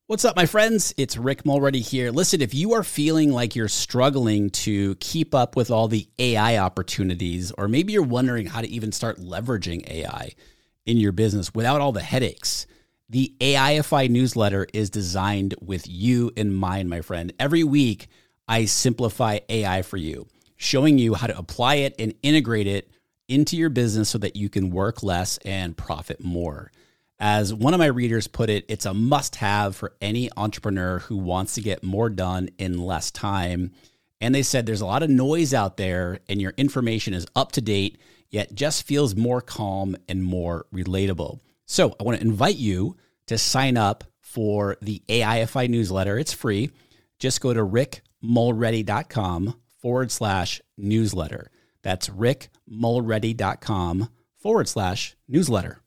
What's up, my friends? It's Rick Mulready here. Listen, if you are feeling like you're struggling to keep up with all the AI opportunities, or maybe you're wondering how to even start leveraging AI in your business without all the headaches, the AIFI newsletter is designed with you in mind, my friend. Every week, I simplify AI for you, showing you how to apply it and integrate it into your business so that you can work less and profit more. As one of my readers put it, it's a must-have for any entrepreneur who wants to get more done in less time. And they said there's a lot of noise out there and your information is up to date, yet just feels more calm and more relatable. So I want to invite you to sign up for the AIFI newsletter. It's free. Just go to rickmulready.com/newsletter. That's rickmulready.com/newsletter.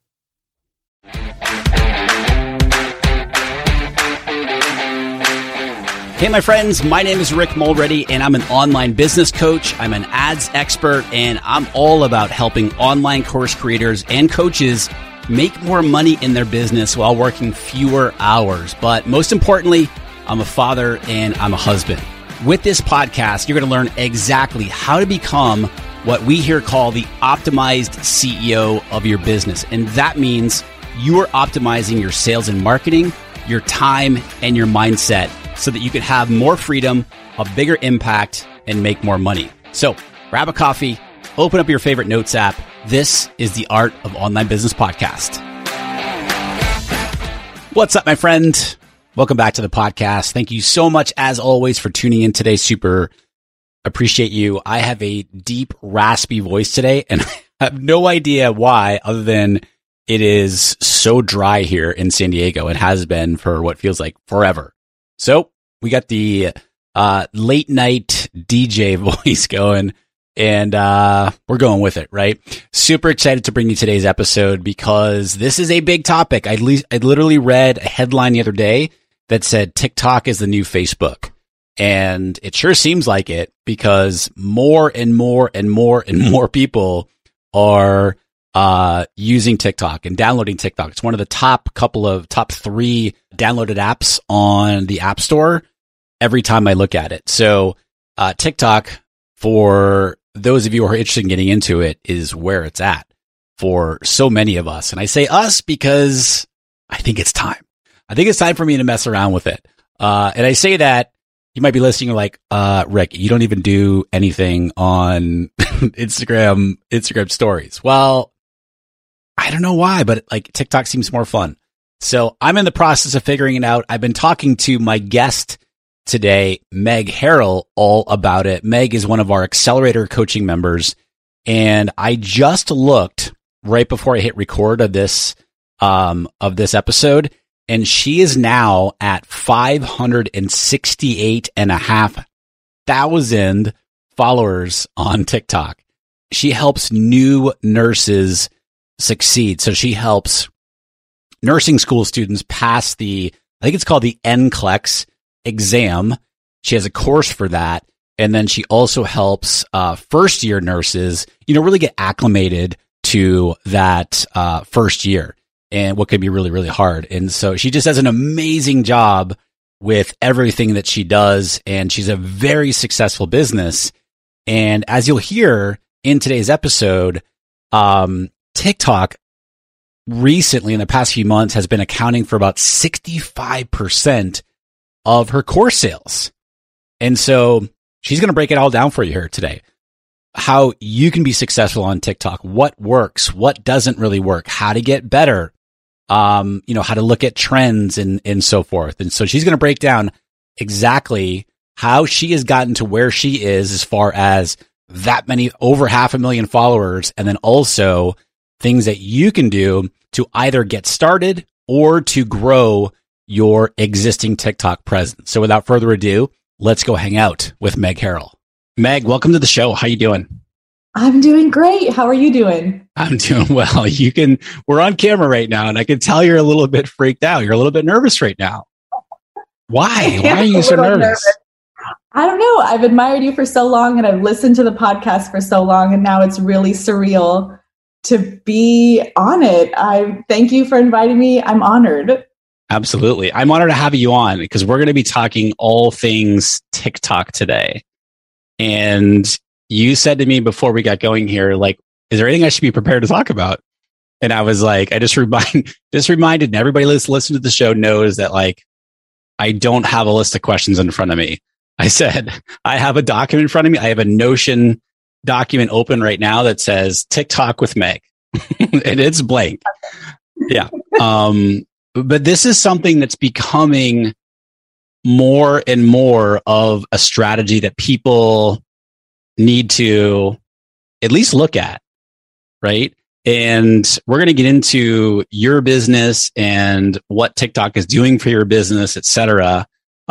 Hey, my friends, my name is Rick Mulready, and I'm an online business coach. I'm an ads expert, and I'm all about helping online course creators and coaches make more money in their business while working fewer hours. But most importantly, I'm a father and I'm a husband. With this podcast, you're going to learn exactly how to become what we here call the optimized CEO of your business. And that means you are optimizing your sales and marketing, your time, and your mindset so that you can have more freedom, a bigger impact, and make more money. So grab a coffee, open up your favorite notes app. This is the Art of Online Business Podcast. What's up, my friend? Welcome back to the podcast. Thank you so much, as always, for tuning in today. Super appreciate you. I have a deep, raspy voice today, and I have no idea why, other than it is so dry here in San Diego. It has been for what feels like forever. So we got the late night DJ voice going, and we're going with it, right? Super excited to bring you today's episode because this is a big topic. I literally read a headline the other day that said TikTok is the new Facebook. And it sure seems like it because more and more and more and more people are using TikTok and downloading TikTok. It's one of the top 3 downloaded apps on the App Store every time I look at it. So TikTok, for those of you who are interested in getting into it, is where it's at for so many of us. And I say us because I think it's time. I think it's time for me to mess around with it. And I say that, you might be listening like, Rick, you don't even do anything on Instagram stories. Well, I don't know why, but like TikTok seems more fun. So I'm in the process of figuring it out. I've been talking to my guest today, Meg Harrell, all about it. Meg is one of our accelerator coaching members. And I just looked right before I hit record of this episode, and she is now at 568,500 followers on TikTok. She helps new nurses succeed. So she helps nursing school students pass I think it's called the NCLEX exam. She has a course for that. And then she also helps first year nurses, really get acclimated to that first year and what can be really, really hard. And so she just does an amazing job with everything that she does. And she's a very successful business. And as you'll hear in today's episode, TikTok recently, in the past few months, has been accounting for about 65% of her course sales. And so she's going to break it all down for you here today. How you can be successful on TikTok, what works, what doesn't really work, how to get better, how to look at trends and so forth. And so she's going to break down exactly how she has gotten to where she is as far as that many, over 500,000 followers, and then also things that you can do to either get started or to grow your existing TikTok presence. So without further ado, let's go hang out with Meg Harrell. Meg, welcome to the show. How you doing? I'm doing great. How are you doing? I'm doing well. We're on camera right now, and I can tell you're a little bit freaked out. You're a little bit nervous right now. Why? Why are you so nervous? I don't know. I've admired you for so long, and I've listened to the podcast for so long, and now it's really surreal to be on it. I thank you for inviting me. I'm honored. Absolutely. I'm honored to have you on because we're going to be talking all things TikTok today. And you said to me before we got going here, like, is there anything I should be prepared to talk about? And I was like, I just reminded, and everybody listen to the show knows that like, I don't have a list of questions in front of me. I said, I have a document in front of me. I have a Notion document open right now that says TikTok with Meg and it's blank. Yeah. But this is something that's becoming more and more of a strategy that people need to at least look at, right? And we're going to get into your business and what TikTok is doing for your business, et cetera.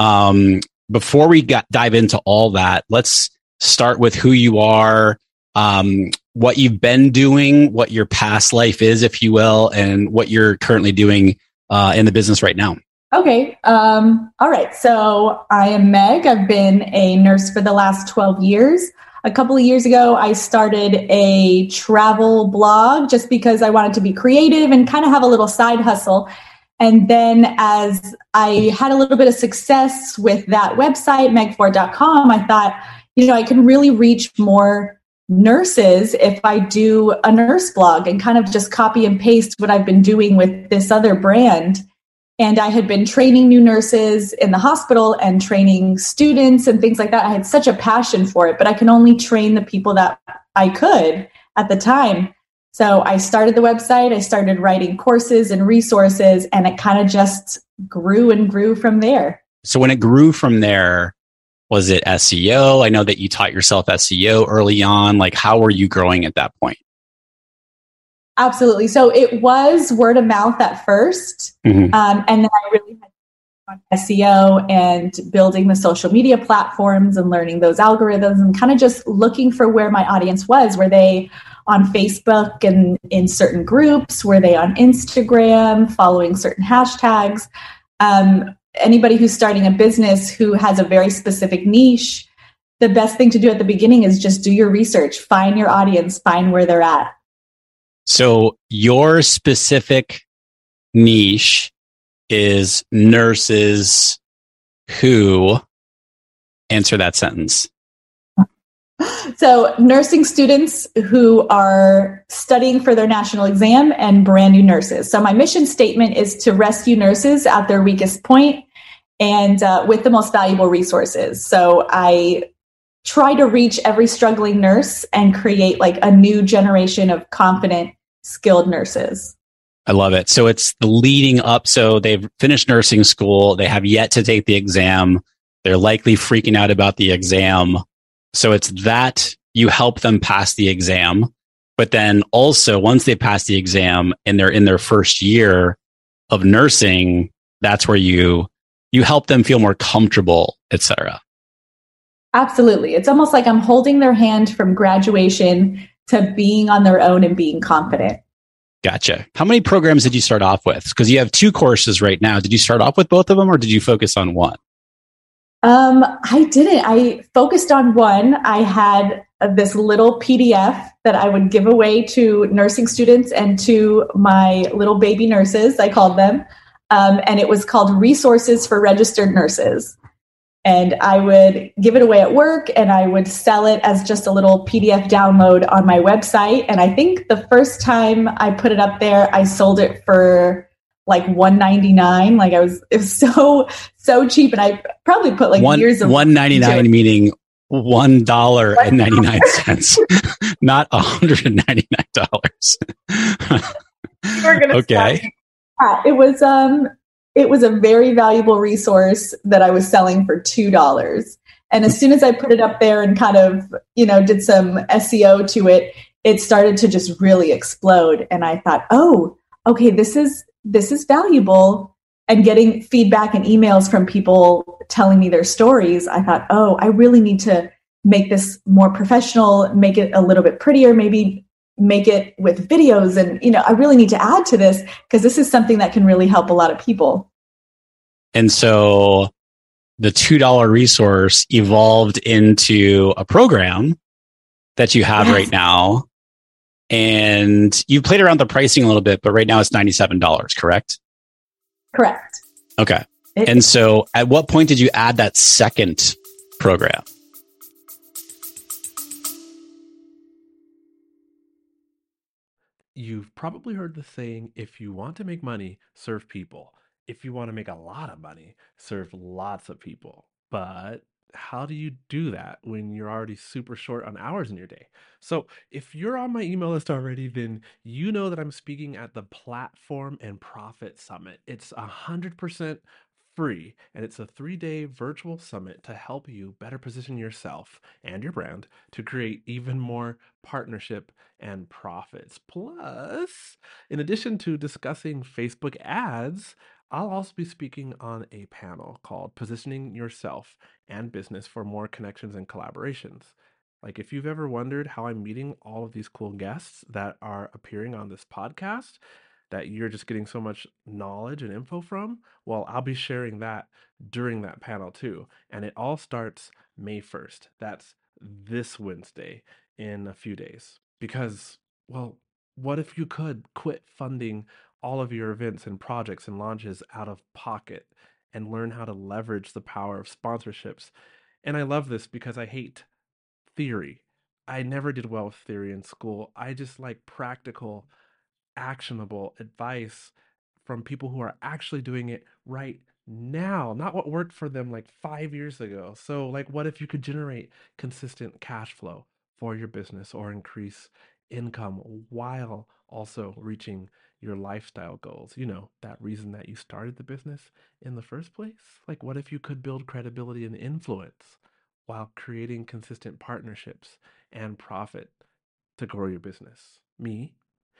Before we dive into all that, let's start with who you are, what you've been doing, what your past life is, if you will, and what you're currently doing in the business right now. Okay. All right. So I am Meg. I've been a nurse for the last 12 years. A couple of years ago, I started a travel blog just because I wanted to be creative and kind of have a little side hustle. And then as I had a little bit of success with that website, megford.com, I thought, I can really reach more nurses if I do a nurse blog and kind of just copy and paste what I've been doing with this other brand. And I had been training new nurses in the hospital and training students and things like that. I had such a passion for it, but I can only train the people that I could at the time. So I started the website, I started writing courses and resources, and it kind of just grew and grew from there. So when it grew from there, was it SEO? I know that you taught yourself SEO early on. Like, how were you growing at that point? Absolutely. So it was word of mouth at first. Mm-hmm. And then I really had to on SEO and building the social media platforms and learning those algorithms and kind of just looking for where my audience was. Were they on Facebook and in certain groups? Were they on Instagram, following certain hashtags? Anybody who's starting a business who has a very specific niche, the best thing to do at the beginning is just do your research, find your audience, find where they're at. So your specific niche is nurses who, answer that sentence. So nursing students who are studying for their national exam and brand new nurses. So my mission statement is to rescue nurses at their weakest point and with the most valuable resources. So I try to reach every struggling nurse and create like a new generation of confident, skilled nurses. I love it. So it's the leading up. So they've finished nursing school. They have yet to take the exam. They're likely freaking out about the exam. So it's that you help them pass the exam. But then also once they pass the exam and they're in their first year of nursing, that's where you help them feel more comfortable, et cetera. Absolutely. It's almost like I'm holding their hand from graduation to being on their own and being confident. Gotcha. How many programs did you start off with? Because you have 2 courses right now. Did you start off with both of them or did you focus on one? I didn't. I focused on one. I had this little PDF that I would give away to nursing students and to my little baby nurses, I called them. And it was called Resources for Registered Nurses. And I would give it away at work and I would sell it as just a little PDF download on my website. And I think the first time I put it up there, I sold it for like $1.99. Like it was so cheap. And I probably put like years of $1.99 meaning $1.99, not $199. Okay. It was a very valuable resource that I was selling for $2. And as soon as I put it up there and kind of, did some SEO to it, it started to just really explode. And I thought, oh, okay, this is valuable. And getting feedback and emails from people telling me their stories, I thought, oh, I really need to make this more professional, make it a little bit prettier, maybe make it with videos. And, I really need to add to this because this is something that can really help a lot of people. And so the $2 resource evolved into a program that you have right now. And you played around the pricing a little bit, but right now it's $97, correct? Correct. Okay. And so at what point did you add that second program? You've probably heard the saying, if you want to make money, serve people. If you want to make a lot of money, serve lots of people. But how do you do that when you're already super short on hours in your day? So, if you're on my email list already, then you know that I'm speaking at the Platform and Profit Summit. It's 100% free, and it's a 3-day virtual summit to help you better position yourself and your brand to create even more partnership and profits. Plus, in addition to discussing Facebook ads, I'll also be speaking on a panel called Positioning Yourself and Business for More Connections and Collaborations. Like, if you've ever wondered how I'm meeting all of these cool guests that are appearing on this podcast, that you're just getting so much knowledge and info from, well, I'll be sharing that during that panel too. And it all starts May 1st. That's this Wednesday in a few days. Because, well, what if you could quit funding all of your events and projects and launches out of pocket and learn how to leverage the power of sponsorships? And I love this because I hate theory. I never did well with theory in school. I just like practical, actionable advice from people who are actually doing it right now, not what worked for them like 5 years ago. So, like, what if you could generate consistent cash flow for your business or increase income while also reaching your lifestyle goals? You know, that reason that you started the business in the first place? Like, what if you could build credibility and influence while creating consistent partnerships and profit to grow your business? Me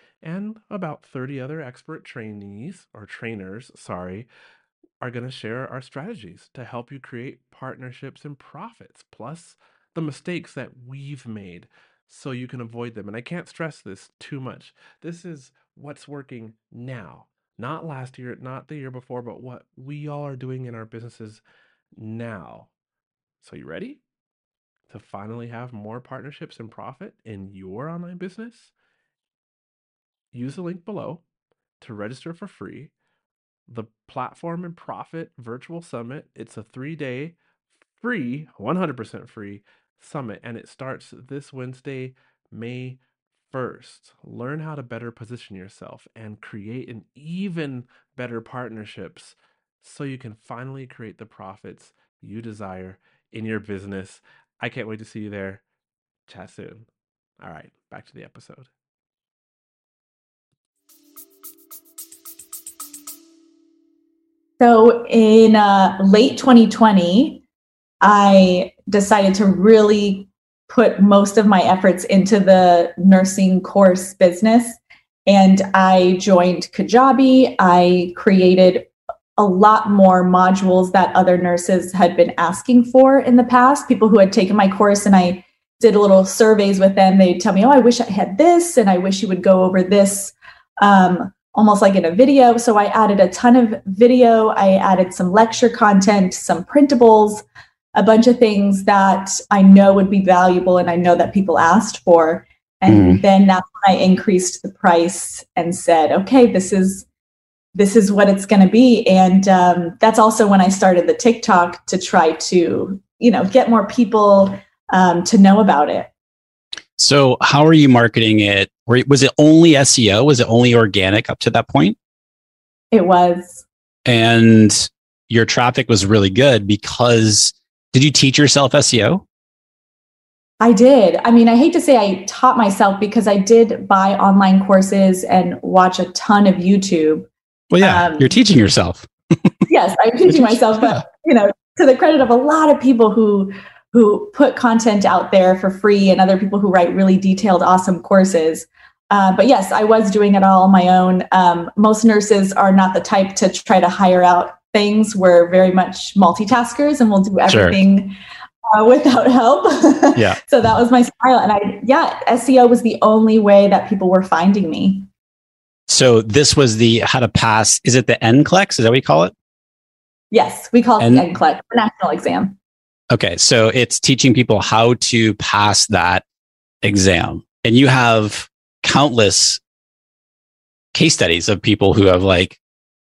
and about 30 other expert trainees or trainers, sorry, are going to share our strategies to help you create partnerships and profits, plus the mistakes that we've made so you can avoid them. And I can't stress this too much. This is what's working now, not last year, not the year before, but what we all are doing in our businesses now. So, you ready to finally have more partnerships and profit in your online business? Use the link below to register for free. The Platform and Profit Virtual Summit. It's a 3-day free, 100% free summit, and it starts this Wednesday, May 1st. Learn how to better position yourself and create an even better partnerships so you can finally create the profits you desire in your business. I can't wait to see you there. Chat soon. All right, back to the episode. So in late 2020, I decided to really put most of my efforts into the nursing course business. And I joined Kajabi. I created a lot more modules that other nurses had been asking for in the past. People who had taken my course, and I did a little surveys with them. They'd tell me, oh, I wish I had this, and I wish you would go over this almost like in a video. So I added a ton of video. I added some lecture content, some printables, a bunch of things that I know would be valuable and I know that people asked for. And then that's when I increased the price and said, okay, this is what it's going to be. And that's also when I started the TikTok to try to, get more people to know about it. So how are you marketing it? Was it only SEO? Was it only organic up to that point? It was. And your traffic was really good because did you teach yourself SEO? I did. I mean, I hate to say I taught myself because I did buy online courses and watch a ton of YouTube. Well, yeah, you're teaching yourself. Yes, I'm teaching myself, but to the credit of a lot of people who put content out there for free and other people who write really detailed, awesome courses. But yes, I was doing it all on my own. Most nurses are not the type to try to hire out things. We're very much multitaskers and we'll do everything without help. Yeah. So that was my style. And SEO was the only way that people were finding me. So this was the how to pass. Is it the NCLEX? Is that what you call it? Yes, we call it the NCLEX, the national exam. Okay, so it's teaching people how to pass that exam. And you have countless case studies of people who have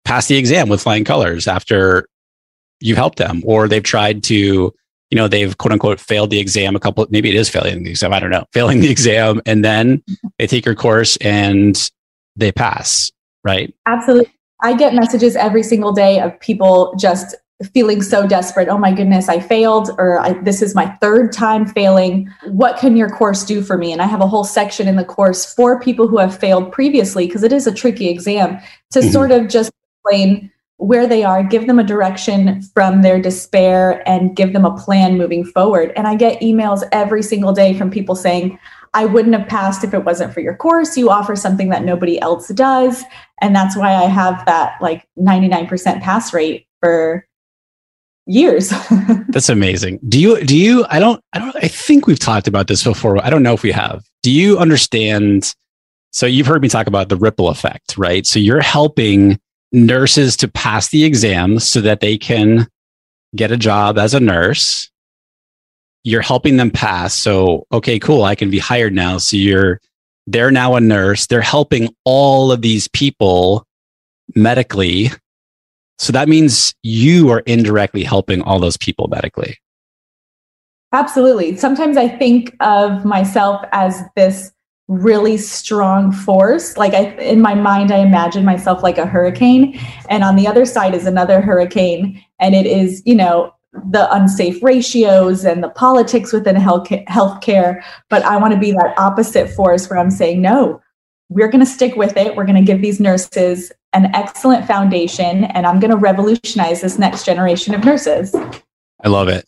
pass the exam with flying colors after you've helped them, or they've tried to, they've quote unquote failed the exam maybe it is failing the exam. I don't know, failing the exam. And then they take your course and they pass, right? Absolutely. I get messages every single day of people just feeling so desperate. Oh my goodness, I failed, or this is my third time failing. What can your course do for me? And I have a whole section in the course for people who have failed previously, because it is a tricky exam, to sort of just explain where they are, give them a direction from their despair, and give them a plan moving forward. And I get emails every single day from people saying, I wouldn't have passed if it wasn't for your course. You offer something that nobody else does. And that's why I have that 99% pass rate for years. That's amazing. Do you, I think we've talked about this before. I don't know if we have. Do you understand? So you've heard me talk about the ripple effect, right? So you're helping nurses to pass the exams so that they can get a job as a nurse. You're helping them pass. So, okay, cool. I can be hired now. So they're now a nurse. They're helping all of these people medically. So that means you are indirectly helping all those people medically. Absolutely. Sometimes I think of myself as this really strong force. In my mind, I imagine myself like a hurricane, and on the other side is another hurricane. And it is, the unsafe ratios and the politics within healthcare. But I want to be that opposite force where I'm saying, no, we're going to stick with it. We're going to give these nurses an excellent foundation, and I'm going to revolutionize this next generation of nurses. I love it.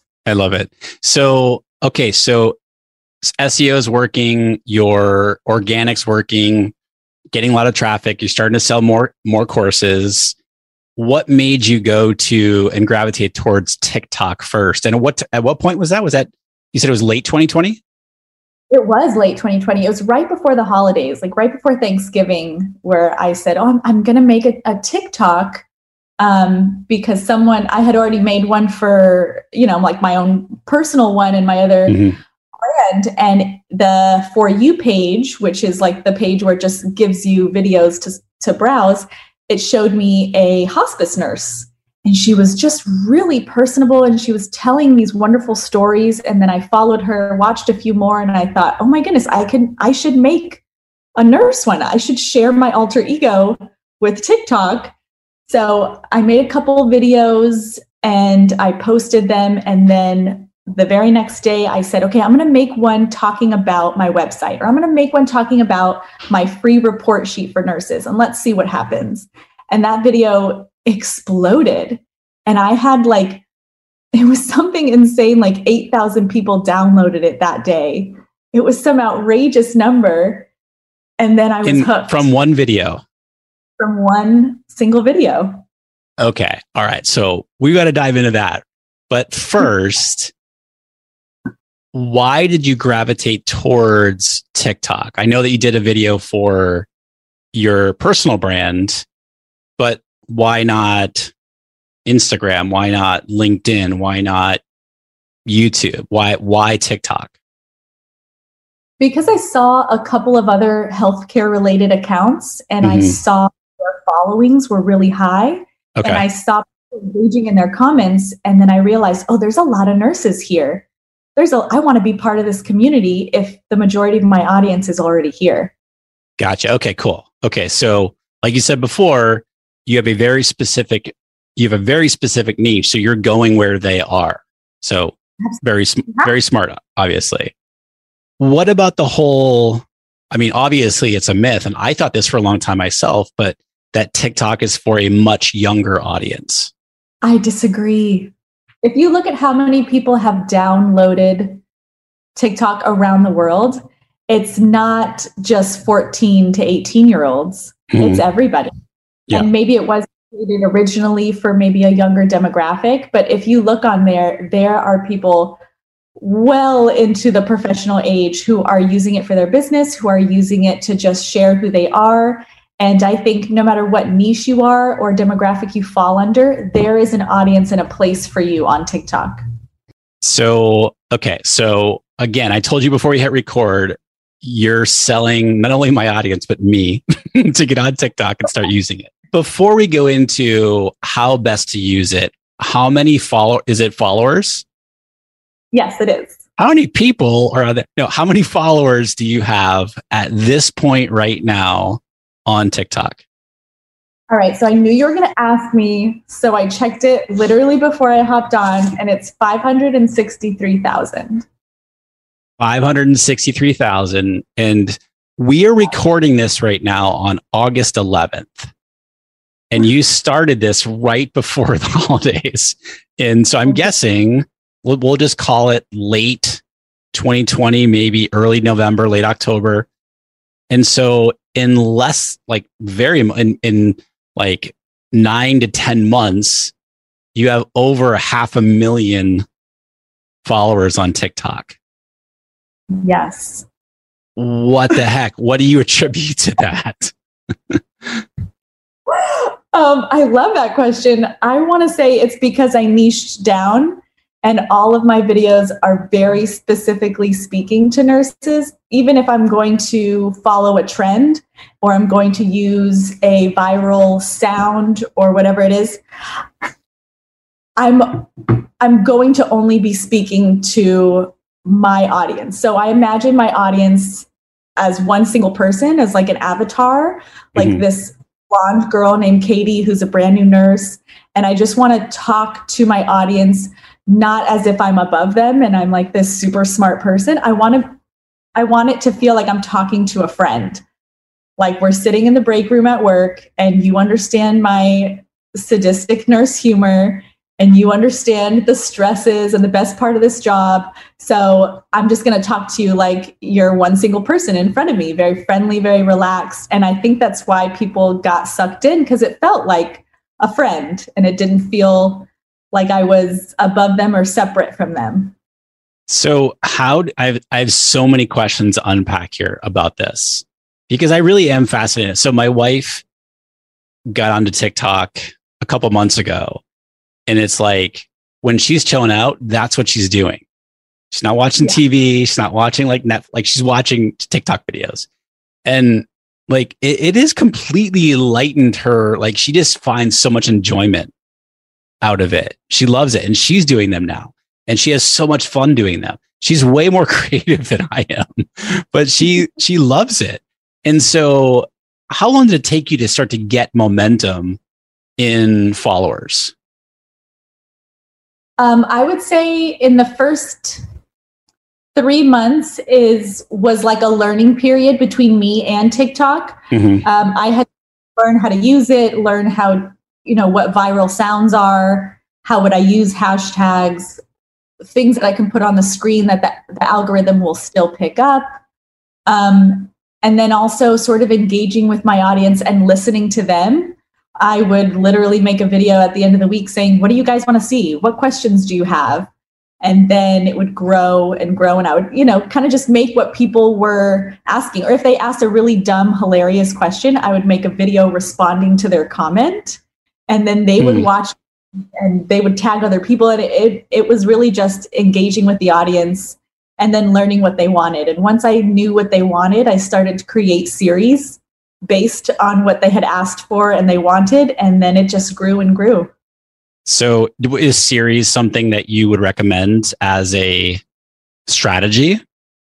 So, okay. So SEO is working, your organics working, getting a lot of traffic. You're starting to sell more courses. What made you go to and gravitate towards TikTok first? And at what point was that? Was that, you said it was late 2020? It was late 2020. It was right before the holidays, right before Thanksgiving, where I said, I'm going to make a TikTok because I had already made one for, my own personal one and my other brand. And the For You page, which is the page where it just gives you videos to browse, it showed me a hospice nurse, and she was just really personable, and she was telling these wonderful stories. And then I followed her, watched a few more, and I thought, oh my goodness, I should make a nurse one. I should share my alter ego with TikTok. So I made a couple of videos and I posted them. And then the very next day I said, okay, I'm going to make one talking about my website, or I'm going to make one talking about my free report sheet for nurses, and let's see what happens. And that video exploded. And I had it was something insane, 8,000 people downloaded it that day. It was some outrageous number. And then I was hooked. From one video? From one single video. Okay. All right. So we got to dive into that. But first, why did you gravitate towards TikTok? I know that you did a video for your personal brand, but why not Instagram? Why not LinkedIn? Why not YouTube? Why TikTok? Because I saw a couple of other healthcare related accounts, and I saw their followings were really high. Okay. And I stopped engaging in their comments. And then I realized, there's a lot of nurses here. I want to be part of this community if the majority of my audience is already here. Gotcha. Okay, cool. Okay. So like you said before, you have a very specific niche. So you're going where they are. So very smart, obviously. What about the whole, obviously it's a myth, and I thought this for a long time myself, but that TikTok is for a much younger audience. I disagree. If you look at how many people have downloaded TikTok around the world, it's not just 14 to 18-year-olds. It's everybody. Yeah. And maybe it was created originally for maybe a younger demographic, but if you look on there are people well into the professional age who are using it for their business, who are using it to just share who they are. And I think no matter what niche you are or demographic you fall under, there is an audience and a place for you on TikTok. So, okay. So again, I told you before we hit record, you're selling not only my audience, but me to get on TikTok and start using it. Before we go into how best to use it, how many followers? Yes, it is. How many people are there? No, how many followers do you have at this point right now on TikTok? All right. So I knew you were going to ask me. So I checked it literally before I hopped on, and it's 563,000. 563,000. And we are recording this right now on August 11th. And you started this right before the holidays. And so I'm guessing we'll just call it late 2020, maybe early November, late October. And so in like 9 to 10 months, you have over 500,000 followers on TikTok. Yes. What the heck? What do you attribute to that? I love that question. I want to say it's because I niched down, and all of my videos are very specifically speaking to nurses. Even if I'm going to follow a trend or I'm going to use a viral sound or whatever it is, I'm going to only be speaking to my audience. So I imagine my audience as one single person, as like an avatar, like this blonde girl named Katie, who's a brand new nurse. And I just want to talk to my audience, not as if I'm above them and I'm like this super smart person. I want it to feel like I'm talking to a friend. Like we're sitting in the break room at work and you understand my sadistic nurse humor and you understand the stresses and the best part of this job. So I'm just going to talk to you like you're one single person in front of me, very friendly, very relaxed. And I think that's why people got sucked in, because it felt like a friend and it didn't feel like I was above them or separate from them. So I have so many questions to unpack here about this, because I really am fascinated. So my wife got onto TikTok a couple months ago. And it's like when she's chilling out, that's what she's doing. She's not watching TV. She's not watching like Netflix. Like she's watching TikTok videos. And like it is completely lightened her. Like she just finds so much enjoyment out of it. She loves it. And she's doing them now. And she has so much fun doing them. She's way more creative than I am, but she loves it. And so how long did it take you to start to get momentum in followers? I would say in the first 3 months was like a learning period between me and TikTok. I had to learn how to use it, learn how, what viral sounds are, how would I use hashtags, things that I can put on the screen that the algorithm will still pick up. And then also sort of engaging with my audience and listening to them. I would literally make a video at the end of the week saying, what do you guys want to see? What questions do you have? And then it would grow and grow. And I would, kind of just make what people were asking. Or if they asked a really dumb, hilarious question, I would make a video responding to their comment. And then they would watch and they would tag other people. And it was really just engaging with the audience and then learning what they wanted. And once I knew what they wanted, I started to create series based on what they had asked for and they wanted. And then it just grew and grew. So is series something that you would recommend as a strategy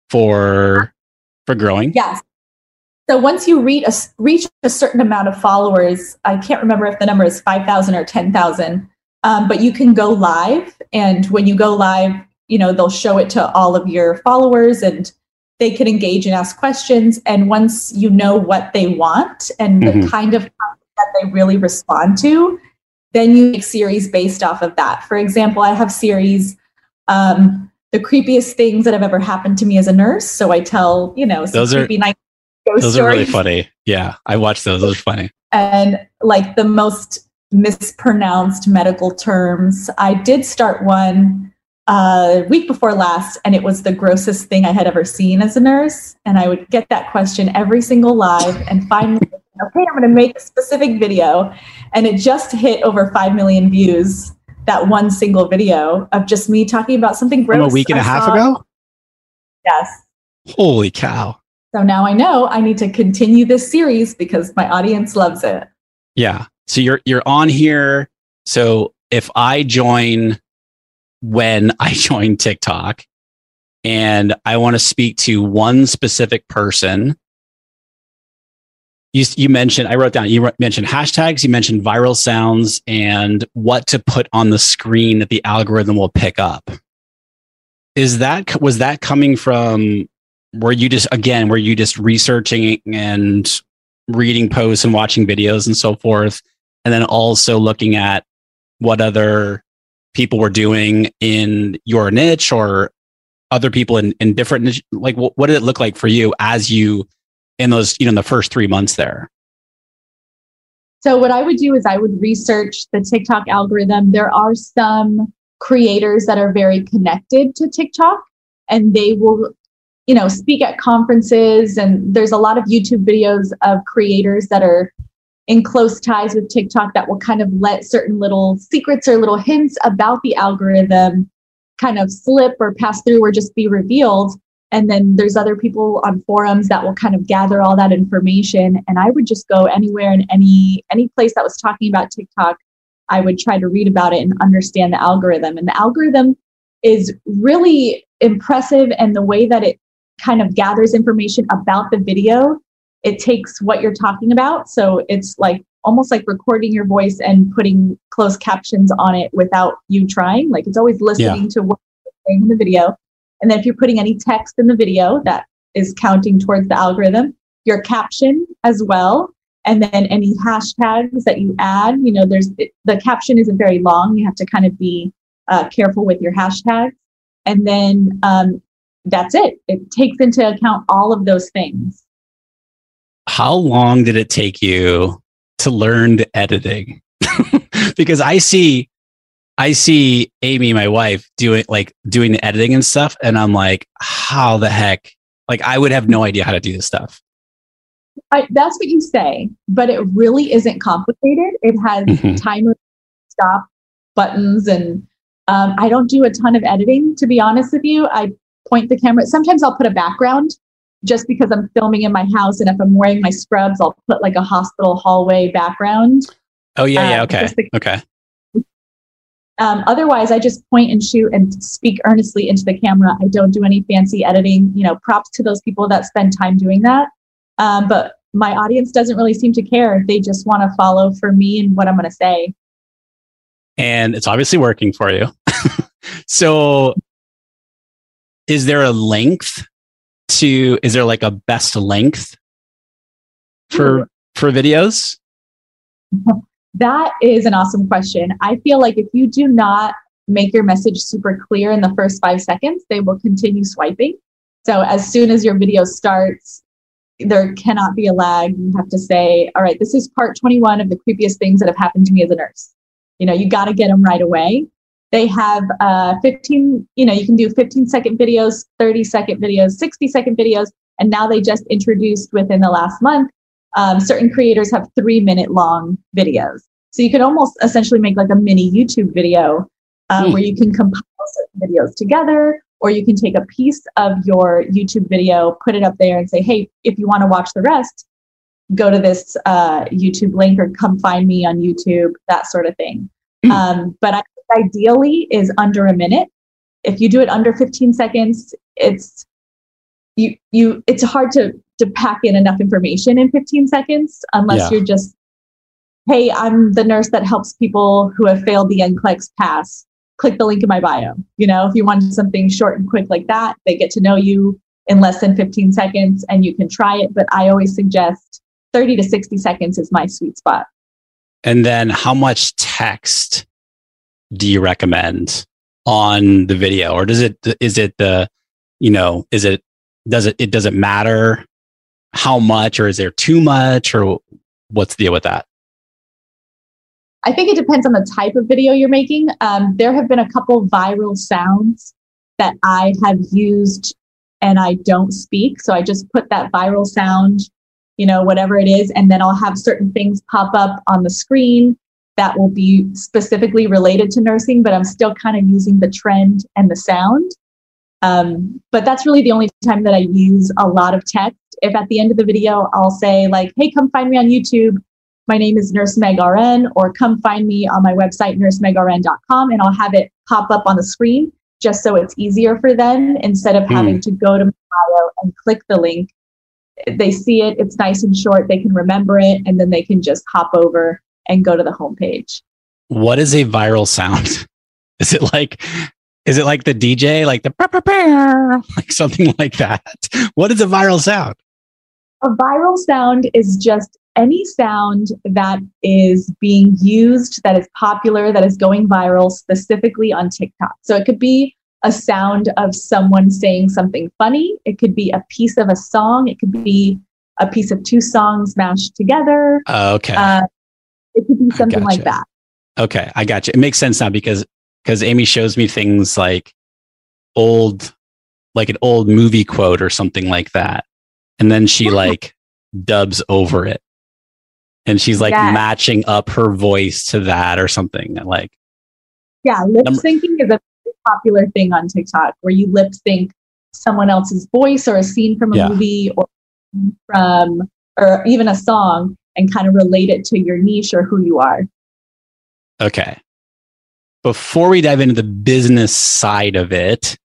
for growing? Yes. So once you reach a certain amount of followers, I can't remember if the number is 5,000 or 10,000, but you can go live. And when you go live, they'll show it to all of your followers and they can engage and ask questions. And once you know what they want and the kind of content that they really respond to, then you make series based off of that. For example, I have series, the creepiest things that have ever happened to me as a nurse. So I tell, some creepy night ghost those stories. Are really funny. Yeah, I watched those. Those are funny. And like the most mispronounced medical terms. I did start one week before last, and it was the grossest thing I had ever seen as a nurse. And I would get that question every single live and finally, okay, I'm going to make a specific video. And it just hit over 5 million views, that one single video of just me talking about something gross. From a week and a half ago? Yes. Holy cow. So now I know I need to continue this series because my audience loves it. Yeah. So you're on here. So if I join when I join TikTok and I want to speak to one specific person, you mentioned, I wrote down, you mentioned hashtags, you mentioned viral sounds, and what to put on the screen that the algorithm will pick up. Was that coming from, were you just researching and reading posts and watching videos and so forth, and then also looking at what other people were doing in your niche or other people in different niche? Like, what did it look like for you as you, in those, in the first 3 months there? So what I would do is I would research the TikTok algorithm. There are some creators that are very connected to TikTok, and they will, speak at conferences. And there's a lot of YouTube videos of creators that are in close ties with TikTok that will kind of let certain little secrets or little hints about the algorithm kind of slip or pass through or just be revealed. And then there's other people on forums that will kind of gather all that information. And I would just go anywhere in any place that was talking about TikTok. I would try to read about it and understand the algorithm. And the algorithm is really impressive. And the way that it kind of gathers information about the video, it takes what you're talking about. So it's like almost like recording your voice and putting closed captions on it without you trying. Like, it's always listening to what you're saying in the video. And then if you're putting any text in the video, that is counting towards the algorithm, your caption as well. And then any hashtags that you add, the caption isn't very long. You have to kind of be careful with your hashtags. And then that's it. It takes into account all of those things. How long did it take you to learn the editing? Because I see Amy, my wife, doing the editing and stuff. And I'm like, how the heck? Like, I would have no idea how to do this stuff. That's what you say, but it really isn't complicated. It has timer, stop buttons. And I don't do a ton of editing, to be honest with you. I point the camera. Sometimes I'll put a background just because I'm filming in my house. And if I'm wearing my scrubs, I'll put like a hospital hallway background. Oh, yeah. Okay. Okay. Otherwise, I just point and shoot and speak earnestly into the camera. I don't do any fancy editing. Props to those people that spend time doing that. But my audience doesn't really seem to care. They just want to follow for me and what I'm going to say. And it's obviously working for you. So is there a length is there like a best length for videos? That is an awesome question. I feel like if you do not make your message super clear in the first 5 seconds, they will continue swiping. So as soon as your video starts, there cannot be a lag. You have to say, all right, this is part 21 of the creepiest things that have happened to me as a nurse. You got to get them right away. They have 15, you can do 15-second videos, 30-second videos, 60-second videos. And now they just introduced within the last month, certain creators have 3-minute long videos. So you could almost essentially make like a mini YouTube video where you can compile certain videos together, or you can take a piece of your YouTube video, put it up there and say, hey, if you want to watch the rest, go to this YouTube link or come find me on YouTube, that sort of thing. But ideally is under a minute. If you do it under 15 seconds, it's hard to pack in enough information in 15 seconds unless you're just, hey, I'm the nurse that helps people who have failed the NCLEX pass. Click the link in my bio. If you want something short and quick like that, they get to know you in less than 15 seconds and you can try it. But I always suggest 30 to 60 seconds is my sweet spot. And then how much text do you recommend on the video? Or does it matter how much, or is there too much, or what's the deal with that? I think it depends on the type of video you're making. There have been a couple viral sounds that I have used and I don't speak. So I just put that viral sound, whatever it is, and then I'll have certain things pop up on the screen that will be specifically related to nursing, but I'm still kind of using the trend and the sound. But that's really the only time that I use a lot of text. If at the end of the video, I'll say like, hey, come find me on YouTube, my name is Nurse Meg RN, or come find me on my website, nursemegrn.com, and I'll have it pop up on the screen just so it's easier for them instead of having to go to my bio and click the link. They see it, it's nice and short, they can remember it, and then they can just hop over and go to the homepage. What is a viral sound? Is it like the DJ, like like something like that? What is a viral sound? A viral sound is just any sound that is being used, that is popular, that is going viral specifically on TikTok. So it could be a sound of someone saying something funny. It could be a piece of a song. It could be a piece of two songs mashed together. Okay. It could be something like that. Okay, I got you. It makes sense now because Amy shows me things like an old movie quote or something like that. And then she like dubs over it. And she's like matching up her voice to that or something. Like, yeah, lip syncing is a popular thing on TikTok where you lip sync someone else's voice or a scene from a movie or even a song and kind of relate it to your niche or who you are. Okay. Before we dive into the business side of it,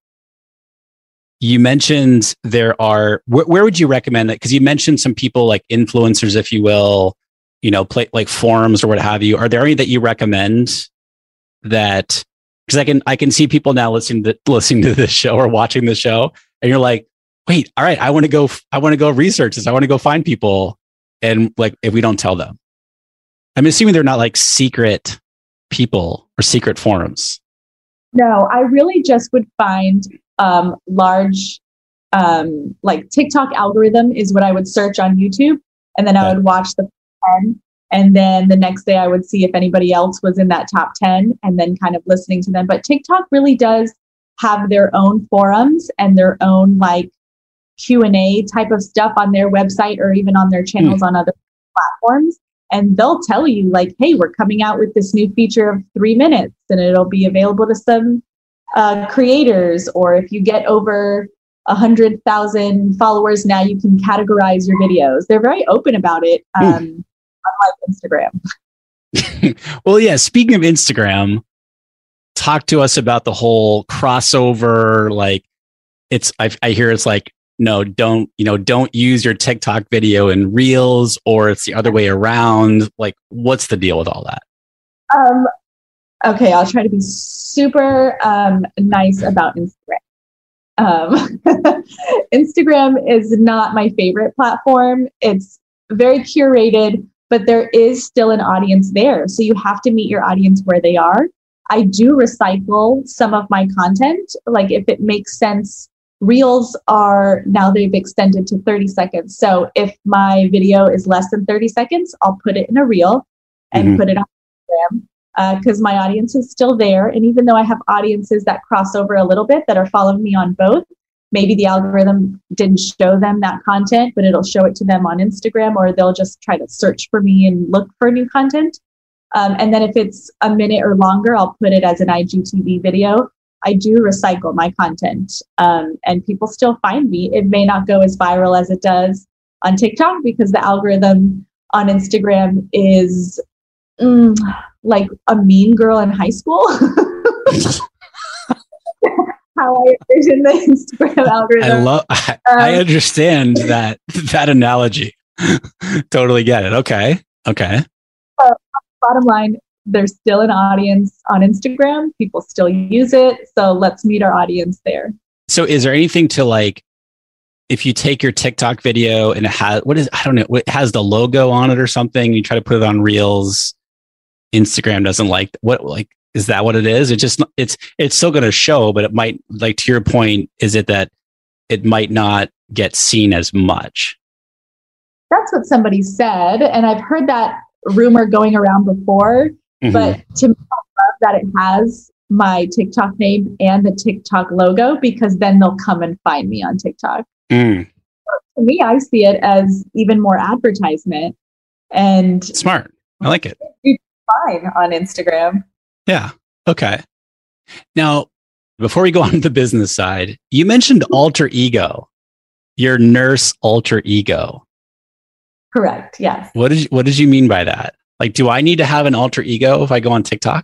you mentioned there are, where would you recommend it? Because you mentioned some people like influencers, if you will, play like forums or what have you. Are there any that you recommend that, because I can see people now listening to this show or watching the show and you're like, wait, all right, I want to go research this. I want to go find people. And like, if we don't tell them, I'm assuming they're not like secret people or secret forums. No, I really just would find large, like TikTok algorithm is what I would search on YouTube. And then I would watch the 10. And then the next day I would see if anybody else was in that top 10 and then kind of listening to them. But TikTok really does have their own forums and their own like Q&A type of stuff on their website or even on their channels on other platforms. And they'll tell you like, hey, we're coming out with this new feature of 3 minutes and it'll be available to some creators. Or if you get over 100,000 followers, now you can categorize your videos. They're very open about it, unlike Instagram. Well, yeah, speaking of Instagram, talk to us about the whole crossover. Like I hear it's like, no, don't use your TikTok video in Reels, or it's the other way around. Like, what's the deal with all that? Okay, I'll try to be super nice about Instagram. Instagram is not my favorite platform. It's very curated, but there is still an audience there. So you have to meet your audience where they are. I do recycle some of my content. Like if it makes sense, Reels they've extended to 30 seconds. So if my video is less than 30 seconds, I'll put it in a Reel and put it on Instagram because my audience is still there. And even though I have audiences that cross over a little bit that are following me on both, maybe the algorithm didn't show them that content, but it'll show it to them on Instagram, or they'll just try to search for me and look for new content. And then if it's a minute or longer, I'll put it as an IGTV video. I do recycle my content, and people still find me. It may not go as viral as it does on TikTok because the algorithm on Instagram is like a mean girl in high school. How I envision the Instagram algorithm. I understand that analogy. Totally get it. Okay. Bottom line, there's still an audience on Instagram. People still use it. So let's meet our audience there. So is there anything to like, if you take your TikTok video and it has, it has the logo on it or something, you try to put it on Reels, Instagram doesn't like, is that what it is? It's still going to show, but it might, like to your point, is it that it might not get seen as much? That's what somebody said. And I've heard that rumor going around before, but to me, I love that it has my TikTok name and the TikTok logo, because then they'll come and find me on TikTok. So to me, I see it as even more advertisement, and smart. I like it. It's fine on Instagram. Yeah. Okay. Now, before we go on to the business side, you mentioned alter ego, your nurse alter ego. Correct. Yes. What did you mean by that? Like, do I need to have an alter ego if I go on TikTok?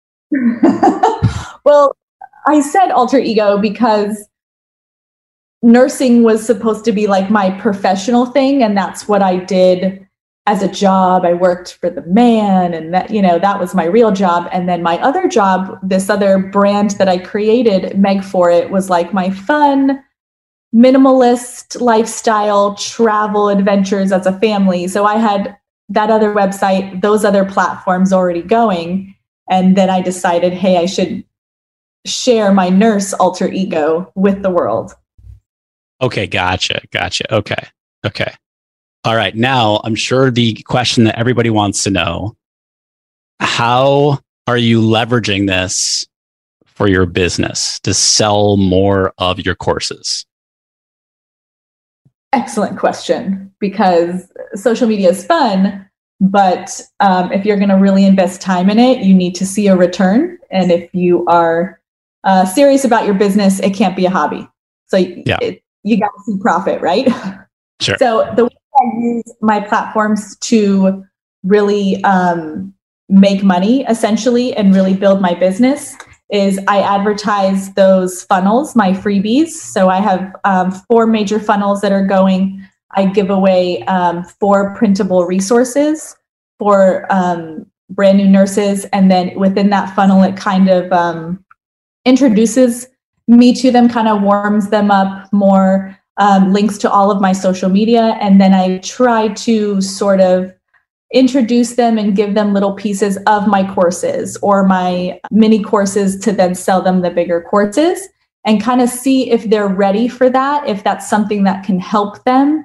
Well, I said alter ego because nursing was supposed to be like my professional thing, and that's what I did as a job. I worked for the man, and that was my real job. And then my other job, this other brand that I created, Meg For It, was like my fun, minimalist lifestyle travel adventures as a family. So I had that other website, those other platforms already going. And then I decided, hey, I should share my nurse alter ego with the world. Okay, gotcha. Okay. All right. Now, I'm sure the question that everybody wants to know, how are you leveraging this for your business to sell more of your courses? Excellent question, because social media is fun, but if you're going to really invest time in it, you need to see a return. And if you are serious about your business, it can't be a hobby. So you got to see profit, right? Sure. So the way I use my platforms to really make money, essentially, and really build my business is I advertise those funnels, my freebies. So I have 4 major funnels that are going. I give away 4 printable resources for brand new nurses. And then within that funnel, it kind of introduces me to them, kind of warms them up more, links to all of my social media. And then I try to sort of introduce them and give them little pieces of my courses or my mini courses to then sell them the bigger courses and kind of see if they're ready for that, if that's something that can help them.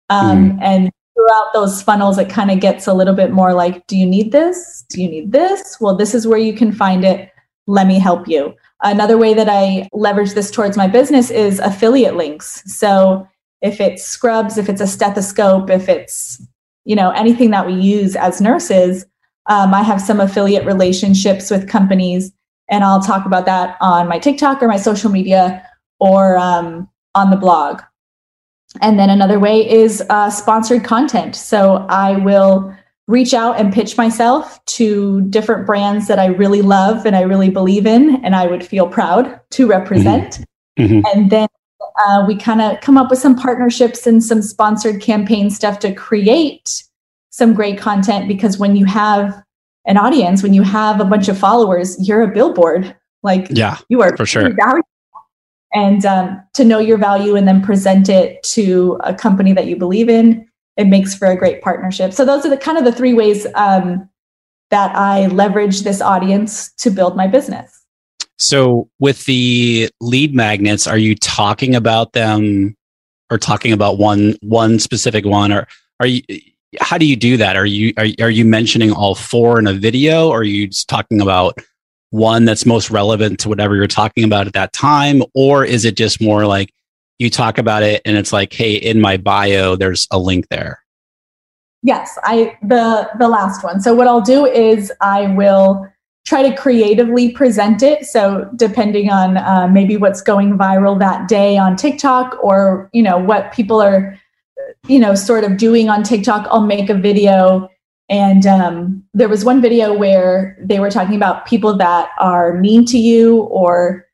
And throughout those funnels, it kind of gets a little bit more like, do you need this? Do you need this? Well, this is where you can find it. Let me help you. Another way that I leverage this towards my business is affiliate links. So if it's scrubs, if it's a stethoscope, if it's anything that we use as nurses, I have some affiliate relationships with companies, and I'll talk about that on my TikTok or my social media or on the blog. And then another way is sponsored content. So I will reach out and pitch myself to different brands that I really love and I really believe in, and I would feel proud to represent. Mm-hmm. And then we kind of come up with some partnerships and some sponsored campaign stuff to create some great content, because when you have an audience, when you have a bunch of followers, you're a billboard. You are for sure. Valuable. And to know your value and then present it to a company that you believe in, it makes for a great partnership. So those are the kind of the 3 ways that I leverage this audience to build my business. So with the lead magnets, are you talking about them or talking about one specific one, or how do you do that? Are you mentioning all 4 in a video, or are you just talking about one that's most relevant to whatever you're talking about at that time? Or is it just more like you talk about it and it's like, hey, in my bio, there's a link there? Yes, the last one. So what I'll do is I will try to creatively present it. So depending on maybe what's going viral that day on TikTok, or, what people are, sort of doing on TikTok, I'll make a video. And there was one video where they were talking about people that are mean to you, or,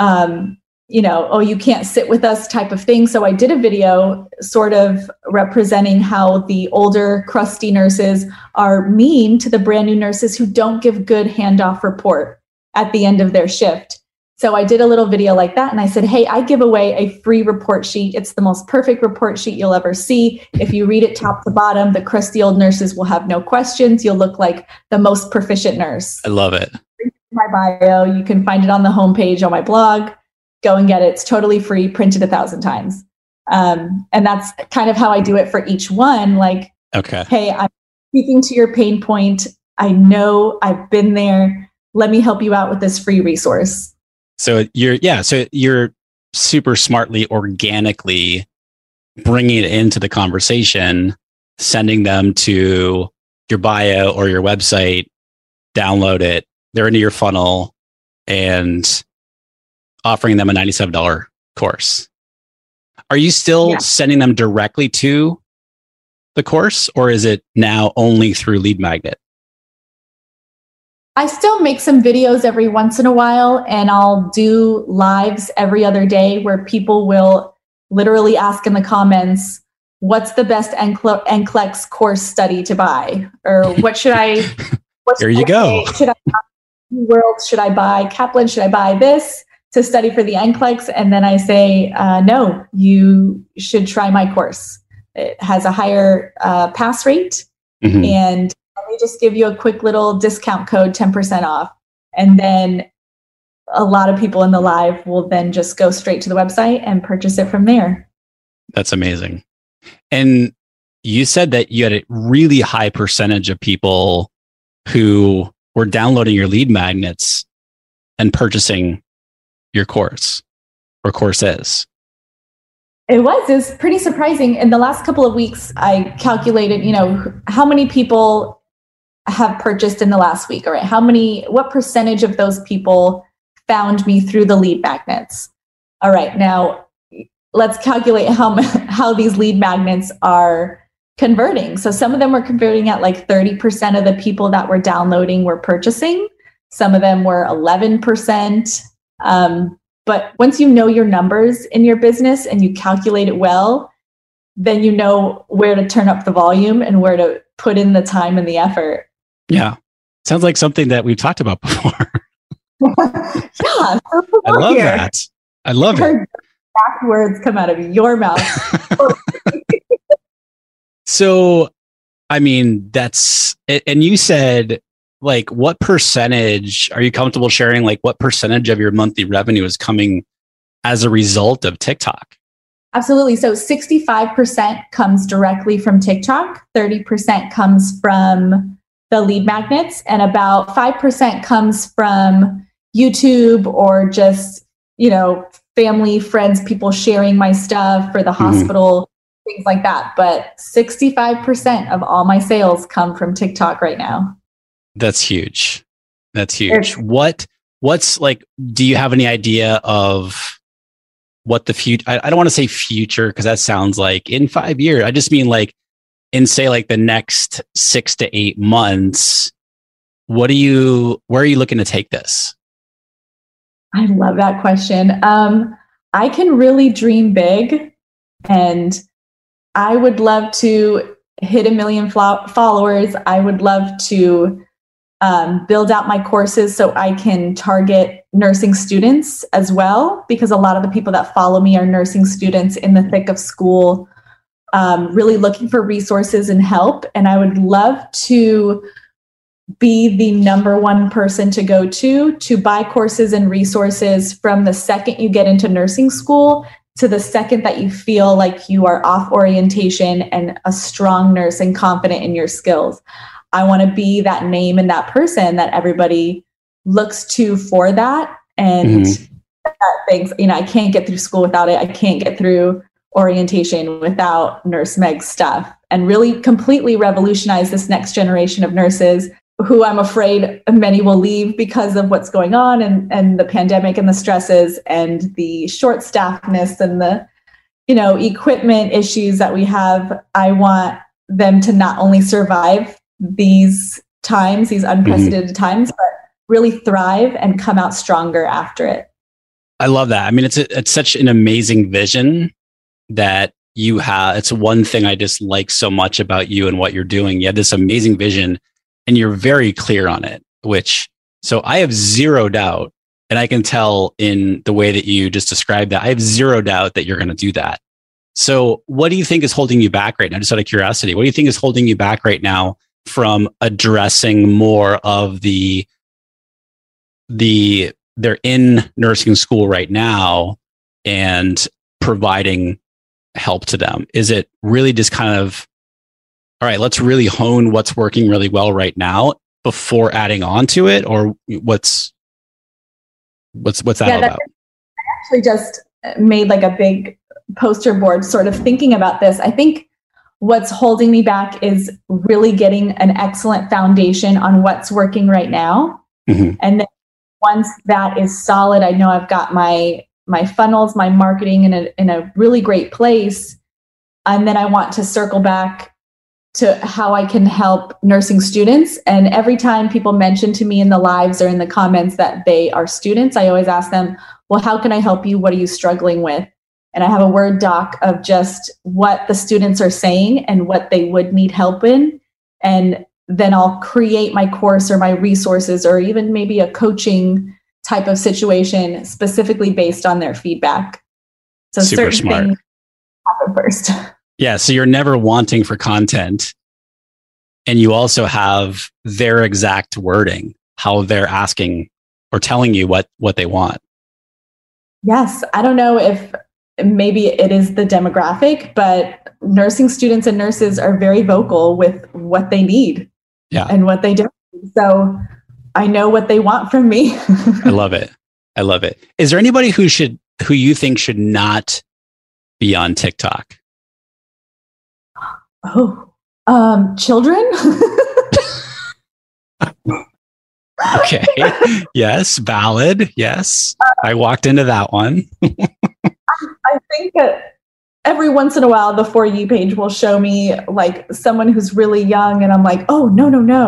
oh, you can't sit with us type of thing. So I did a video sort of representing how the older, crusty nurses are mean to the brand new nurses who don't give good handoff report at the end of their shift. So I did a little video like that. And I said, hey, I give away a free report sheet. It's the most perfect report sheet you'll ever see. If you read it top to bottom, the crusty old nurses will have no questions. You'll look like the most proficient nurse. I love it. My bio, you can find it on the homepage on my blog. Go and get it. It's totally free, printed 1,000 times. And that's kind of how I do it for each one. Like, okay, hey, I'm speaking to your pain point. I know I've been there. Let me help you out with this free resource. So you're super smartly, organically bringing it into the conversation, sending them to your bio or your website, download it, they're into your funnel, and offering them a $97 course. Are you still sending them directly to the course, or is it now only through Lead Magnet? I still make some videos every once in a while, and I'll do lives every other day where people will literally ask in the comments, what's the best NCLEX course study to buy? Or what should I, There you go. Should I buy World? Should I buy Kaplan? Should I buy this to study for the NCLEX? And then I say, no, you should try my course. It has a higher pass rate. Mhm. And let me just give you a quick little discount code, 10% off. And then a lot of people in the live will then just go straight to the website and purchase it from there. That's amazing. And you said that you had a really high percentage of people who were downloading your lead magnets and purchasing your course or courses. It was pretty surprising. In the last couple of weeks, I calculated, how many people have purchased in the last week, all right? What percentage of those people found me through the lead magnets? All right, now let's calculate how these lead magnets are converting. So some of them were converting at like 30% of the people that were downloading were purchasing. Some of them were 11%. But once you know your numbers in your business and you calculate it well, then you know where to turn up the volume and where to put in the time and the effort. Yeah. Sounds like something that we've talked about before. Yeah. I love that. I love it. Exact words come out of your mouth. So, I mean, that's, and you said, like, what percentage, are you comfortable sharing, like, what percentage of your monthly revenue is coming as a result of TikTok? Absolutely. So 65% comes directly from TikTok, 30% comes from the lead magnets, and about 5% comes from YouTube or just, family, friends, people sharing my stuff for the hospital, things like that. But 65% of all my sales come from TikTok right now. That's huge. That's huge. What's like, do you have any idea of what the future, I don't want to say future, because that sounds like in 5 years. I just mean like in, say, like the next 6 to 8 months, where are you looking to take this? I love that question. I can really dream big, and I would love to hit 1 million followers. I would love to build out my courses so I can target nursing students as well, because a lot of the people that follow me are nursing students in the thick of school, really looking for resources and help. And I would love to be the number one person to go to buy courses and resources from the second you get into nursing school to the second that you feel like you are off orientation and a strong nurse and confident in your skills. I want to be that name and that person that everybody looks to for that. And things, I can't get through school without it. I can't get through orientation without Nurse Meg's stuff, and really completely revolutionize this next generation of nurses who I'm afraid many will leave because of what's going on and the pandemic and the stresses and the short staffedness and the, equipment issues that we have. I want them to not only survive these times, these unprecedented times, but really thrive and come out stronger after it. I love that. I mean, it's such an amazing vision that you have. It's one thing I just like so much about you and what you're doing. You have this amazing vision and you're very clear on it, so I have zero doubt, and I can tell in the way that you just described that, I have zero doubt that you're going to do that. So what do you think is holding you back right now? Just out of curiosity, what do you think is holding you back right now from addressing more of they're in nursing school right now and providing help to them? Is it really just kind of, all right, let's really hone what's working really well right now before adding on to it? Or what's that all about? I actually just made like a big poster board sort of thinking about this. I think what's holding me back is really getting an excellent foundation on what's working right now. And then once that is solid, I know I've got my funnels, my marketing in a really great place. And then I want to circle back to how I can help nursing students. And every time people mention to me in the lives or in the comments that they are students, I always ask them, well, how can I help you? What are you struggling with? And I have a Word doc of just what the students are saying and what they would need help in. And then I'll create my course or my resources or even maybe a coaching type of situation specifically based on their feedback. So super smart. Things happen first. Yeah. So you're never wanting for content. And you also have their exact wording, how they're asking or telling you what they want. Yes. I don't know if maybe it is the demographic, but nursing students and nurses are very vocal with what they need and what they don't. So I know what they want from me. I love it. I love it. Is there anybody who you think should not be on TikTok? Children. Okay. Yes. Valid. Yes. I walked into that one. I think that every once in a while, the For You page will show me like someone who's really young. And I'm like, oh, no.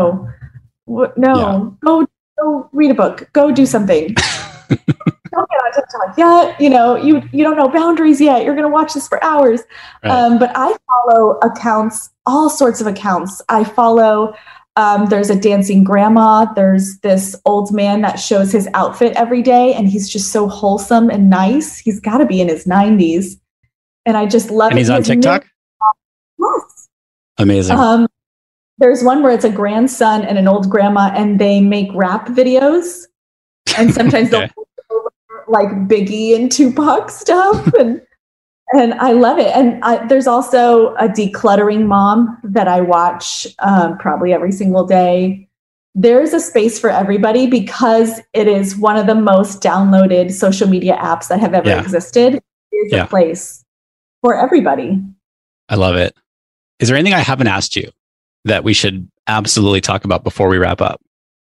Go read a book. Go do something. Don't get on TikTok yet. You don't know boundaries yet. You're going to watch this for hours. Right. But I follow accounts, all sorts of accounts. I follow, there's a dancing grandma. There's this old man that shows his outfit every day. And he's just so wholesome and nice. He's got to be in his 90s. And I just love it. And he's on TikTok? Yes. Amazing. There's one where it's a grandson and an old grandma and they make rap videos. And sometimes they'll like Biggie and Tupac stuff, and I love it. And there's also a decluttering mom that I watch probably every single day. There's a space for everybody because it is one of the most downloaded social media apps that have ever existed. There's a place for everybody. I love it. Is there anything I haven't asked you that we should absolutely talk about before we wrap up?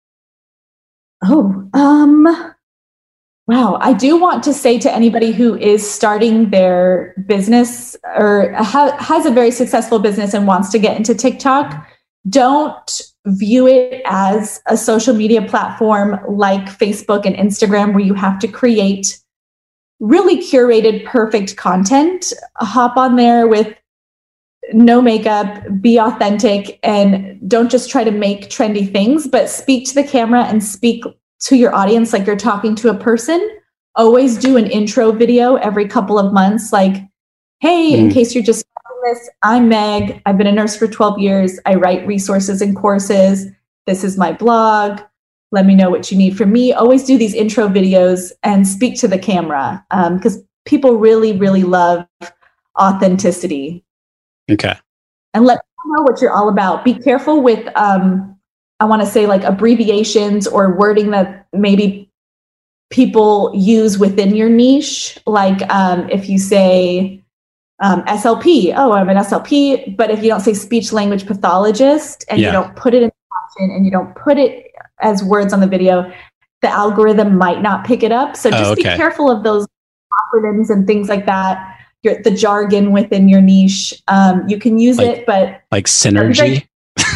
Wow. I do want to say to anybody who is starting their business or has a very successful business and wants to get into TikTok, don't view it as a social media platform like Facebook and Instagram where you have to create really curated, perfect content. Hop on there with no makeup, be authentic, and don't just try to make trendy things, but speak to the camera and speak to your audience like you're talking to a person. Always do an intro video every couple of months, like, hey, in case you're just watching this, I'm Meg. I've been a nurse for 12 years. I write resources and courses. This is my blog. Let me know what you need from me. Always do these intro videos and speak to the camera because people really, really love authenticity. Okay. And let people know what you're all about. Be careful with I want to say like abbreviations or wording that maybe people use within your niche. Like if you say SLP, oh, I'm an SLP. But if you don't say speech language pathologist and you don't put it in the caption and you don't put it as words on the video, the algorithm might not pick it up. So just be careful of those acronyms and things like that. The jargon within your niche. You can use it, but like synergy.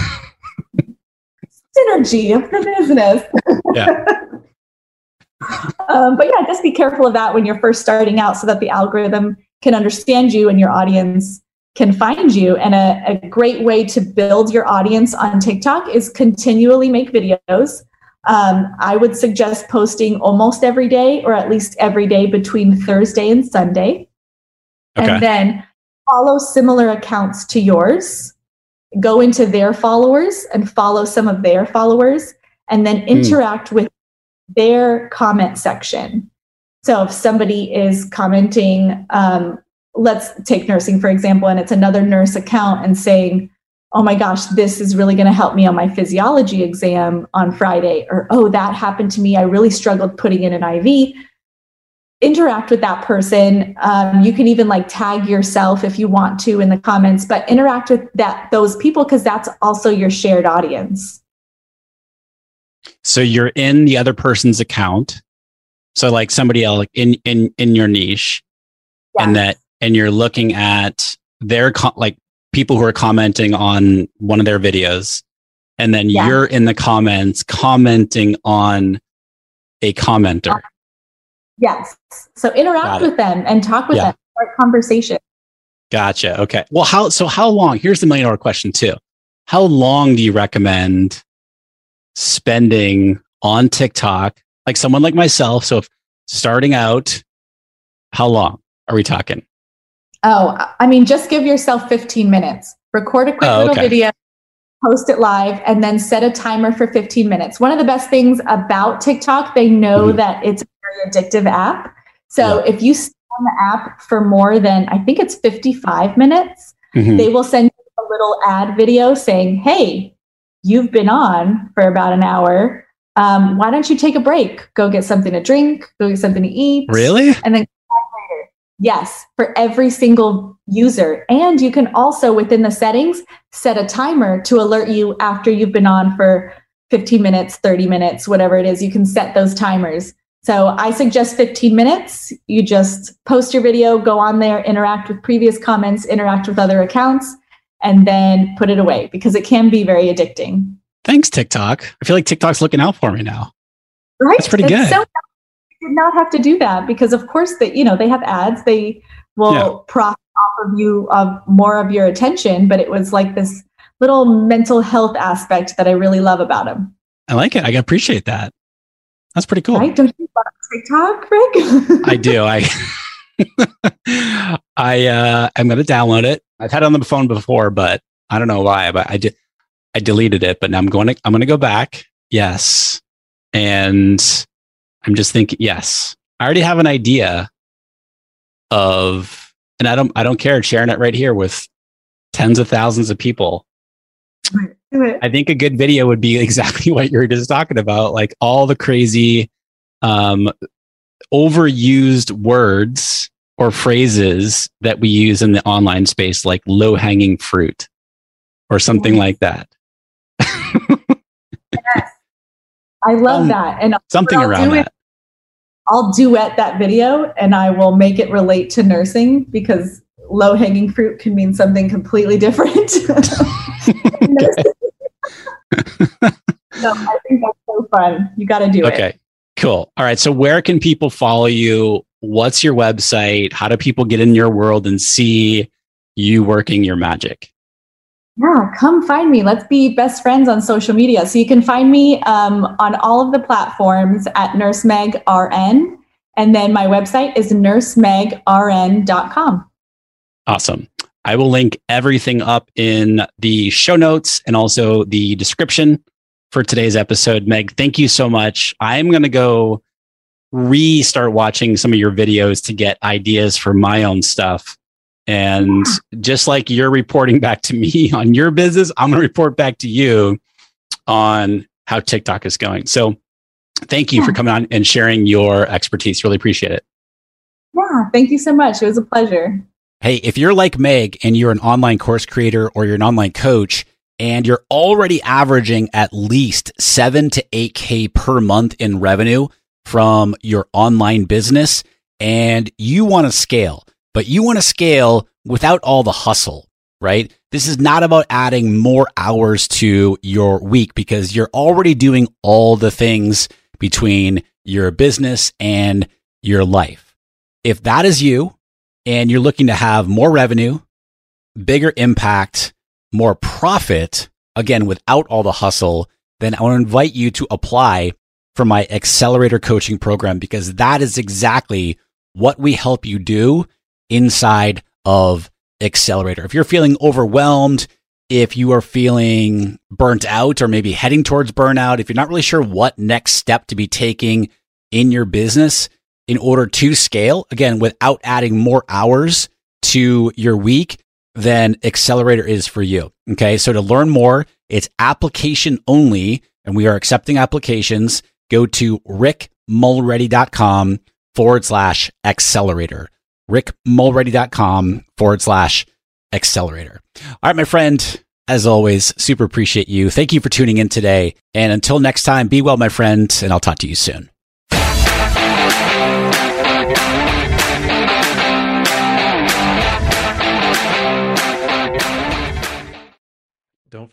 Synergy of the business. Yeah. But yeah, just be careful of that when you're first starting out so that the algorithm can understand you and your audience can find you. And a great way to build your audience on TikTok is continually make videos. I would suggest posting almost every day or at least every day between Thursday and Sunday. Okay. And then follow similar accounts to yours. Go into their followers and follow some of their followers and then interact with their comment section. So if somebody is commenting, let's take nursing, for example, and it's another nurse account and saying, oh my gosh, this is really going to help me on my physiology exam on Friday. Or, oh, that happened to me. I really struggled putting in an IV. Interact with that person. You can even like tag yourself if you want to in the comments, but interact with those people because that's also your shared audience. So you're in the other person's account. So like somebody else in your niche, and you're looking at their people who are commenting on one of their videos, and then Yeah. you're in the comments commenting on a commenter. Yes. So interact Got it. with them and talk with Yeah. them, start conversation. Gotcha. Okay. Well, how long? Here's the $1 million question too. How long do you recommend spending on TikTok? Like someone like myself. So if starting out, how long are we talking? Oh, I mean, just give yourself 15 minutes. Record a quick little okay. video, post it live, and then set a timer for 15 minutes. One of the best things about TikTok, they know that it's a very addictive app. So if you stay on the app for more than, I think it's 55 minutes, they will send you a little ad video saying, hey, you've been on for about an hour. Why don't you take a break? Go get something to drink, go get something to eat. Really? And then come back later. Yes, for every single user. And you can also, within the settings, set a timer to alert you after you've been on for 15 minutes, 30 minutes, whatever it is. You can set those timers. So I suggest 15 minutes. You just post your video, go on there, interact with previous comments, interact with other accounts, and then put it away because it can be very addicting. Thanks, TikTok. I feel like TikTok's looking out for me now. Right? That's pretty good. So you did not have to do that because, of course, they have ads. They will profit off of you of more of your attention. But it was like this little mental health aspect that I really love about them. I like it. I appreciate that. That's pretty cool. Right? Don't you love TikTok, Rick? I do. I'm going to download it. I've had it on the phone before, but I don't know why. But I deleted it. But now I'm going to go back. Yes, and I'm just thinking. Yes, I already have an idea of, and I don't care sharing it right here with tens of thousands of people. I think a good video would be exactly what you're just talking about, like all the crazy, overused words or phrases that we use in the online space, like low-hanging fruit or something like that. Yes. I love that. And something around that. I'll duet that video and I will make it relate to nursing because low-hanging fruit can mean something completely different. So I think that's so fun. You got to do it. Okay, cool. All right. So where can people follow you? What's your website? How do people get in your world and see you working your magic? Yeah, come find me. Let's be best friends on social media. So you can find me on all of the platforms at NurseMegRN. And then my website is nursemegrn.com. Awesome. I will link everything up in the show notes and also the description for today's episode. Meg, thank you so much. I'm going to go restart watching some of your videos to get ideas for my own stuff. And just like you're reporting back to me on your business, I'm going to report back to you on how TikTok is going. So thank you for coming on and sharing your expertise. Really appreciate it. Yeah, thank you so much. It was a pleasure. Hey, if you're like Meg and you're an online course creator or you're an online coach and you're already averaging at least 7 to 8K per month in revenue from your online business and you want to scale, but you want to scale without all the hustle, right? This is not about adding more hours to your week because you're already doing all the things between your business and your life. If that is you, and you're looking to have more revenue, bigger impact, more profit, again, without all the hustle, then I want to invite you to apply for my Accelerator coaching program because that is exactly what we help you do inside of Accelerator. If you're feeling overwhelmed, if you are feeling burnt out or maybe heading towards burnout, if you're not really sure what next step to be taking in your business, in order to scale, again, without adding more hours to your week, then Accelerator is for you. Okay. So to learn more, it's application only, and we are accepting applications. Go to rickmulready.com/accelerator. rickmulready.com/accelerator. All right, my friend, as always, super appreciate you. Thank you for tuning in today. And until next time, be well, my friend, and I'll talk to you soon.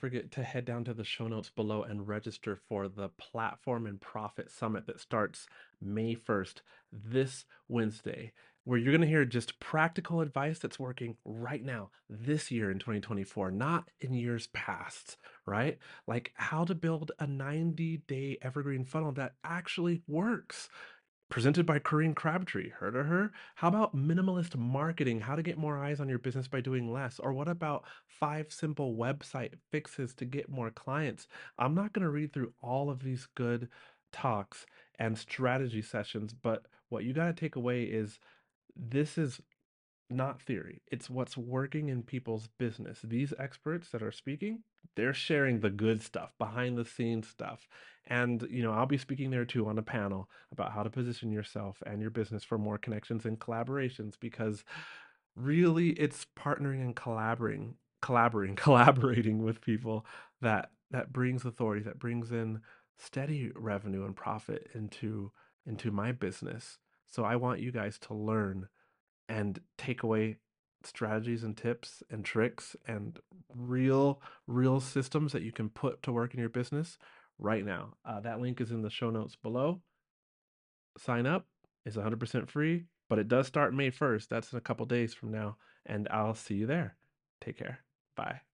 forget to head down to the show notes below and register for the Platform and Profit Summit that starts May 1st, this Wednesday, where you're going to hear just practical advice that's working right now, this year in 2024, not in years past, right? Like how to build a 90-day evergreen funnel that actually works. Presented by Corinne Crabtree. Heard of her? How about minimalist marketing? How to get more eyes on your business by doing less? Or what about 5 simple website fixes to get more clients? I'm not going to read through all of these good talks and strategy sessions, but what you got to take away is this is not theory. It's what's working in people's business. These experts that are speaking, they're sharing the good stuff, behind the scenes stuff. And, I'll be speaking there too on a panel about how to position yourself and your business for more connections and collaborations because really it's partnering and collaborating with people that brings authority, that brings in steady revenue and profit into my business. So I want you guys to learn and take away strategies and tips and tricks and real systems that you can put to work in your business right now. That link is in the show notes below. Sign up. It's 100% free, but it does start May 1st. That's in a couple days from now, and I'll see you there. Take care. Bye.